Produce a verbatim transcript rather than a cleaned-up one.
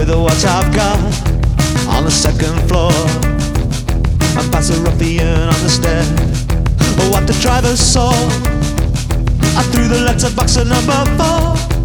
with what I've got on the second floor. I pass a ruffian on the stair. What the driver saw, I threw the letterbox at number four.